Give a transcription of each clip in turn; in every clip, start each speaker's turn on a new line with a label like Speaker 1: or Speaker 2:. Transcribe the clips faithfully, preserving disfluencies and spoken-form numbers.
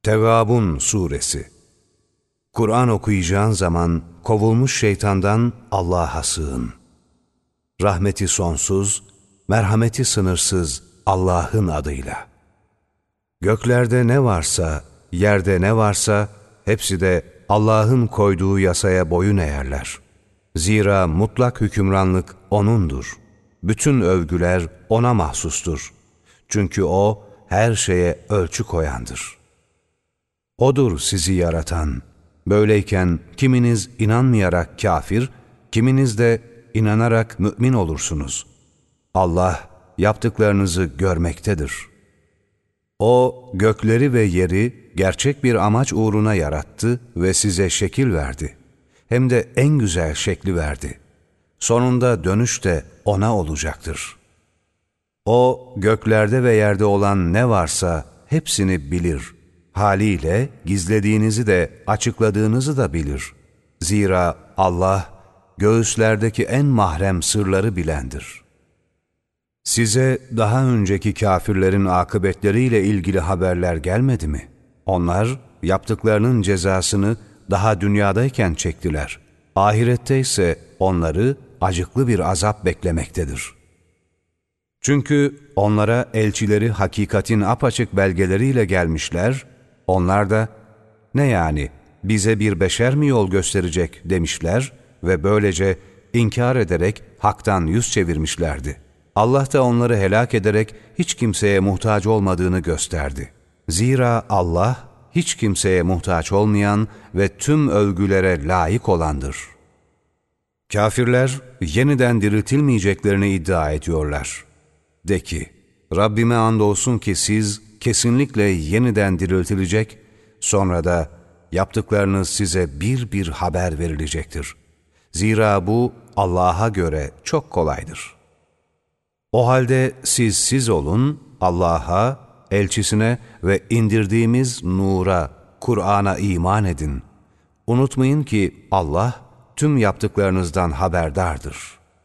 Speaker 1: Tegâbun Suresi. Kur'an okuyacağın zaman kovulmuş şeytandan Allah'a sığın. Rahmeti sonsuz, merhameti sınırsız Allah'ın adıyla. Göklerde ne varsa, yerde ne varsa hepsi de Allah'ın koyduğu yasaya boyun eğerler. Zira mutlak hükümranlık O'nundur. Bütün övgüler O'na mahsustur. Çünkü O her şeye ölçü koyandır. O'dur sizi yaratan. Böyleyken kiminiz inanmayarak kafir, kiminiz de inanarak mümin olursunuz. Allah yaptıklarınızı görmektedir. O gökleri ve yeri gerçek bir amaç uğruna yarattı ve size şekil verdi. Hem de en güzel şekli verdi. Sonunda dönüş de O'na olacaktır. O göklerde ve yerde olan ne varsa hepsini bilir. Haliyle gizlediğinizi de açıkladığınızı da bilir. Zira Allah göğüslerdeki en mahrem sırları bilendir. Size daha önceki kafirlerin akıbetleriyle ilgili haberler gelmedi mi? Onlar yaptıklarının cezasını daha dünyadayken çektiler. Ahirette ise onları acıklı bir azap beklemektedir. Çünkü onlara elçileri hakikatin apaçık belgeleriyle gelmişler, onlar da ne yani bize bir beşer mi yol gösterecek demişler ve böylece inkar ederek haktan yüz çevirmişlerdi. Allah da onları helak ederek hiç kimseye muhtaç olmadığını gösterdi. Zira Allah hiç kimseye muhtaç olmayan ve tüm övgülere layık olandır. Kafirler yeniden diriltilmeyeceklerini iddia ediyorlar. De ki, Rabbime andolsun ki siz kesinlikle yeniden diriltilecek, sonra da yaptıklarınız size bir bir haber verilecektir. Zira bu Allah'a göre çok kolaydır. O halde siz siz olun, Allah'a, elçisine ve indirdiğimiz nura, Kur'an'a iman edin. Unutmayın ki Allah tüm yaptıklarınızdan haberdardır.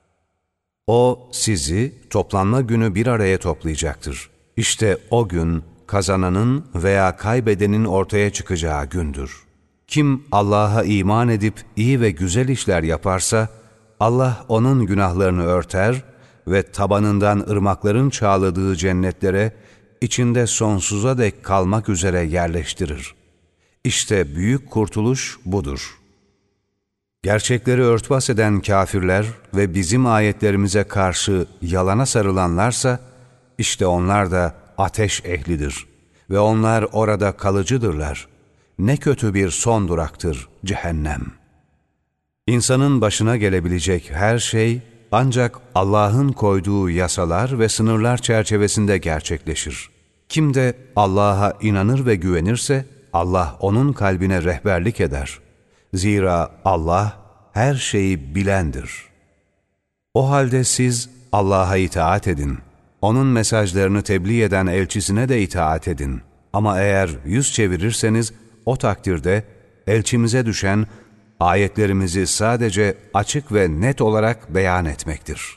Speaker 1: O sizi toplanma günü bir araya toplayacaktır. İşte o gün kazananın veya kaybedenin ortaya çıkacağı gündür. Kim Allah'a iman edip iyi ve güzel işler yaparsa, Allah onun günahlarını örter ve tabanından ırmakların çağladığı cennetlere içinde sonsuza dek kalmak üzere yerleştirir. İşte büyük kurtuluş budur. Gerçekleri örtbas eden kafirler ve bizim ayetlerimize karşı yalana sarılanlarsa, işte onlar da ateş ehlidir ve onlar orada kalıcıdırlar. Ne kötü bir son duraktır cehennem. İnsanın başına gelebilecek her şey ancak Allah'ın koyduğu yasalar ve sınırlar çerçevesinde gerçekleşir. Kim de Allah'a inanır ve güvenirse Allah onun kalbine rehberlik eder. Zira Allah her şeyi bilendir. O halde siz Allah'a itaat edin. Onun mesajlarını tebliğ eden elçisine de itaat edin. Ama eğer yüz çevirirseniz o takdirde elçimize düşen ayetlerimizi sadece açık ve net olarak beyan etmektir.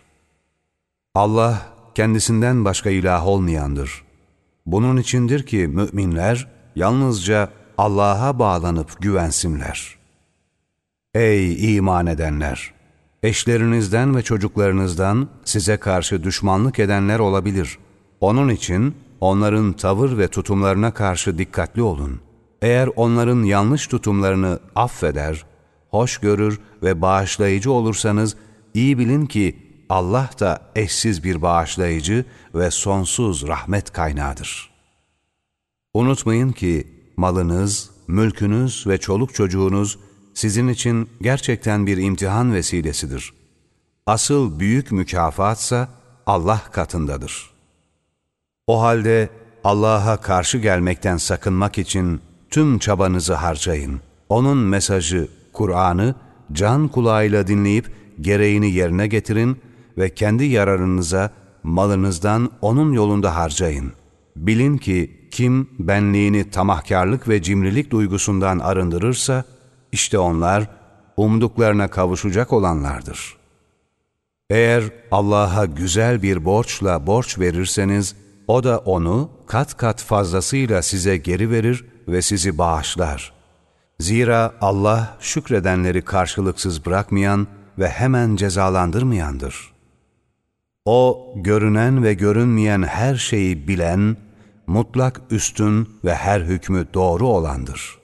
Speaker 1: Allah kendisinden başka ilah olmayandır. Bunun içindir ki müminler yalnızca Allah'a bağlanıp güvensinler. Ey iman edenler! Eşlerinizden ve çocuklarınızdan size karşı düşmanlık edenler olabilir. Onun için onların tavır ve tutumlarına karşı dikkatli olun. Eğer onların yanlış tutumlarını affeder, hoş görür ve bağışlayıcı olursanız, iyi bilin ki Allah da eşsiz bir bağışlayıcı ve sonsuz rahmet kaynağıdır. Unutmayın ki malınız, mülkünüz ve çoluk çocuğunuz sizin için gerçekten bir imtihan vesilesidir. Asıl büyük mükafatsa Allah katındadır. O halde Allah'a karşı gelmekten sakınmak için tüm çabanızı harcayın. Onun mesajı, Kur'an'ı can kulağıyla dinleyip gereğini yerine getirin ve kendi yararınıza malınızdan onun yolunda harcayın. Bilin ki kim benliğini tamahkârlık ve cimrilik duygusundan arındırırsa, işte onlar umduklarına kavuşacak olanlardır. Eğer Allah'a güzel bir borçla borç verirseniz, o da onu kat kat fazlasıyla size geri verir ve sizi bağışlar. Zira Allah şükredenleri karşılıksız bırakmayan ve hemen cezalandırmayandır. O, görünen ve görünmeyen her şeyi bilen, mutlak üstün ve her hükmü doğru olandır.